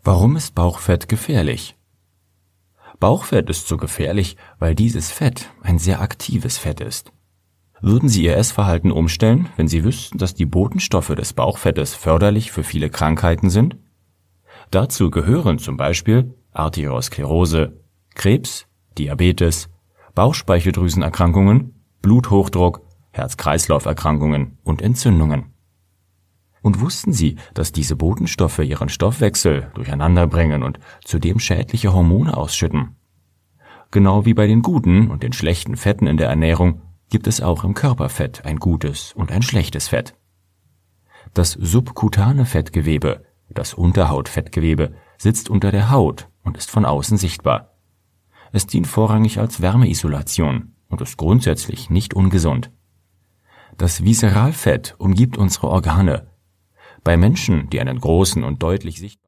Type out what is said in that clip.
Warum ist Bauchfett gefährlich? Bauchfett ist so gefährlich, weil dieses Fett ein sehr aktives Fett ist. Würden Sie Ihr Essverhalten umstellen, wenn Sie wüssten, dass die Botenstoffe des Bauchfettes förderlich für viele Krankheiten sind? Dazu gehören zum Beispiel Arteriosklerose, Krebs, Diabetes, Bauchspeicheldrüsenerkrankungen, Bluthochdruck, Herz-Kreislauf-Erkrankungen und Entzündungen. Und wussten Sie, dass diese Botenstoffe Ihren Stoffwechsel durcheinanderbringen und zudem schädliche Hormone ausschütten? Genau wie bei den guten und den schlechten Fetten in der Ernährung gibt es auch im Körperfett ein gutes und ein schlechtes Fett. Das subkutane Fettgewebe, das Unterhautfettgewebe, sitzt unter der Haut und ist von außen sichtbar. Es dient vorrangig als Wärmeisolation und ist grundsätzlich nicht ungesund. Das Viszeralfett umgibt unsere Organe. Bei Menschen, die einen großen und deutlich sichtbaren